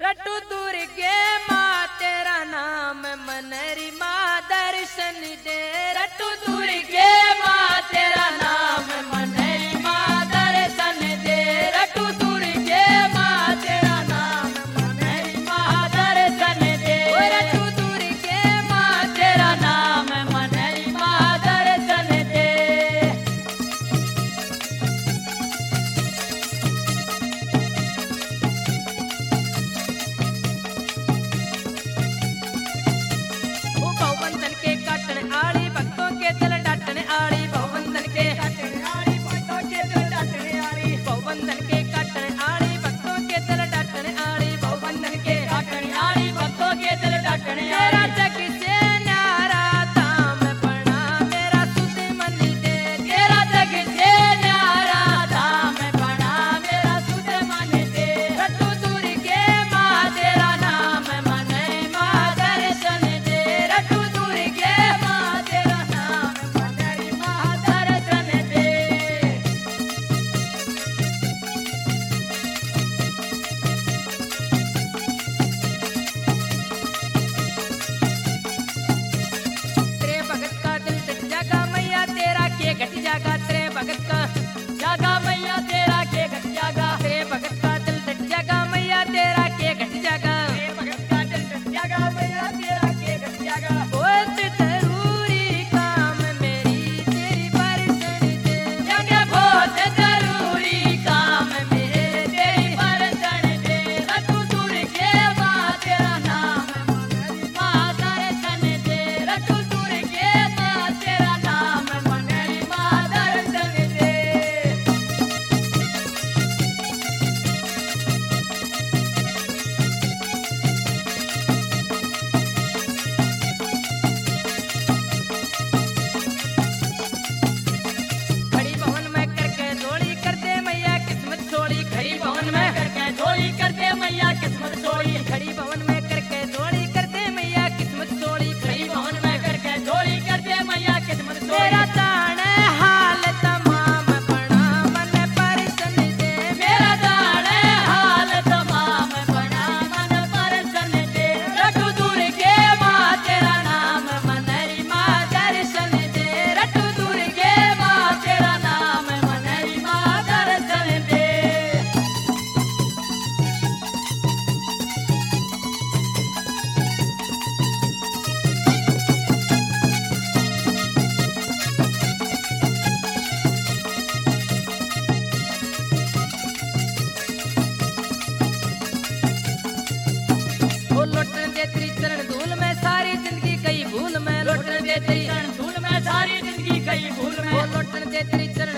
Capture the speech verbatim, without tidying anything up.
रटू दुर्गे माँ तेरा नाम मनरी माँ दर्शन दे। रटू दुर्गे माँ तेरा नाम मनरी माँ दर्शन दे। रटू दुर्गे माँ तेरा नाम मनरी माँ दर्शन दे। रटू दुर्गे माँ तेरा नाम मनरी माँ दर्शन दे। बहुबंधन के काटने आड़ी भक्तों के दिल डाटने आड़ी। बहुबंधन के काटने आड़ी भक्तों के दिल डाटने आड़ी। बहुबंधन के काटने आड़ी भक्तों के दिल डाटने आड़ी। बहुबंधन के काटने आड़ी भक्तों के दिल डाटने आड़ी। जग से न्यारा धाम बना मेरा सुध मन दे। तेरा जग से न्यारा धाम बना मेरा सुध मन दे। रटू दुर्गे माँ तेरा नाम मने माँ दर्शन दे। रटू दुर्गे माँ तेरा नाम मनरी माँ दर्शन दे। तेरे भगत का दिल डट जागा मैया तेरा के घट जागा। तेरे भगत का जागा मैया तेरा के घट जागा। तेरे भगत का दिल डट जागा मैया तेरा के घट जागा। तेरे भगत का दिल डट जागा मैया तेरा के घट जागा। बहुत जरूरी काम मेरी तेरी परसन दे। जगे बहुत जरूरी काम मेरे तेरी परसन दे। रटू दुर्गे माँ तेरा नाम मनरी माँ दर्शन दे। रटू दुर्गे माँ तेरा नाम मनरी माँ दर्शन दे। खड़ी भवन में करके झोली कर दे मैया किस्मत छोड़ी। खड़ी भवन में करके झोली कर दे मैया किस्मत छोड़ी। खड़ी भवन में करके झोली कर दे मैया किस्मत छोड़ी। खड़ी भवन में करके झोली कर दे मैया किस्मत छोड़ी। मेरा जाने हाल तमाम बना मन परसन दे। मेरा जाने हाल तमाम बना मन परसन दे। रटू दुर्गे माँ तेरा नाम मनरी माँ दर्शन दे। रटू दुर्गे माँ तेरा नाम मनरी माँ दर्शन दे। ओ लौटने दे तेरी चरण धूल में सारी जिंदगी कई भूल में। लौटने दे तेरी चरण धूल में सारी जिंदगी कई भूल में। ओ लौटने दे तेरी चरण